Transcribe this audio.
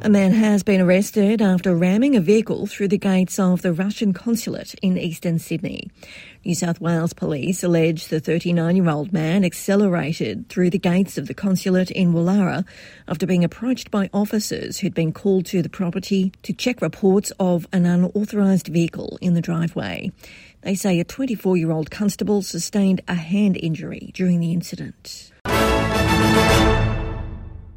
A man has been arrested after ramming a vehicle through the gates of the Russian consulate in eastern Sydney. New South Wales police allege the 39-year-old man accelerated through the gates of the consulate in Woollahra after being approached by officers who'd been called to the property to check reports of an unauthorised vehicle in the driveway. They say a 24-year-old constable sustained a hand injury during the incident.